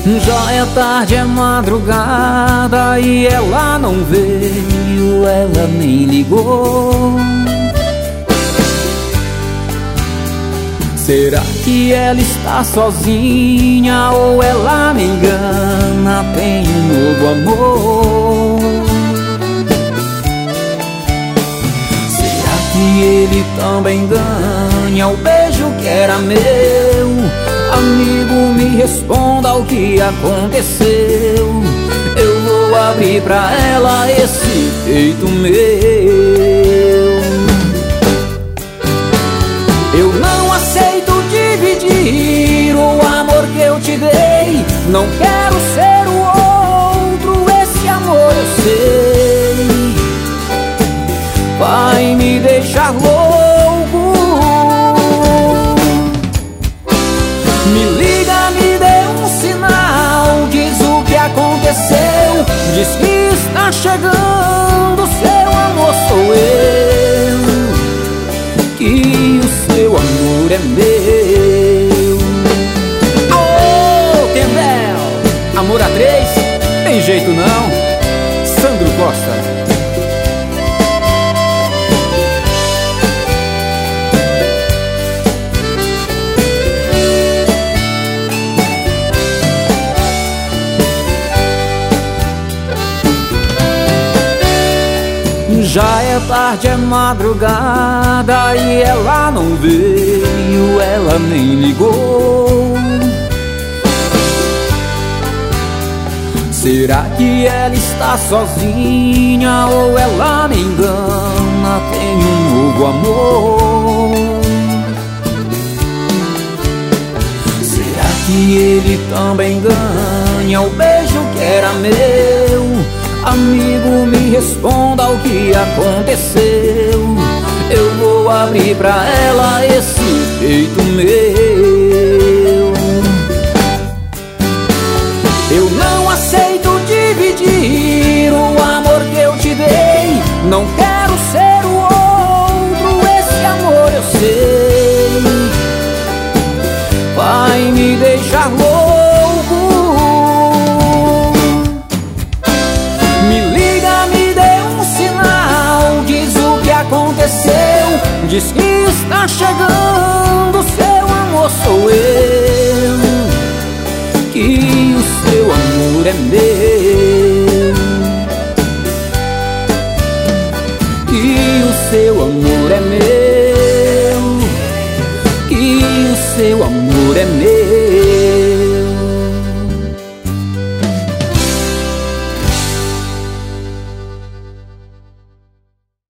Já é tarde, é madrugada e ela não veio, ela nem ligou. Será que ela está sozinha ou ela me engana, tem um novo amor? Será que ele também ganha o beijo que era meu? Amigo, me responda o que aconteceu. Eu vou abrir pra ela esse peito meu. Eu não aceito dividir o amor que eu te dei. Não quero ser o outro, esse amor eu sei vai me deixar louco. Me liga, me dê um sinal, diz o que aconteceu. Diz que está chegando, seu amor sou eu, que o seu amor é meu. Ô, Tendel, amor a três, tem jeito não. Sandro Costa. Já é tarde, é madrugada e ela não veio, ela nem ligou. Será que ela está sozinha ou ela me engana, tem um novo amor? Será que ele também ganha o beijo que era meu? Amigo, me responda o que aconteceu. Eu vou abrir pra ela esse peito meu. Eu não aceito dividir o amor que eu te dei. Não quero ser o outro, esse amor eu sei vai me deixar louco. Diz que está chegando, seu amor sou eu, que o seu amor é meu, que o seu amor é meu, que o seu amor é meu.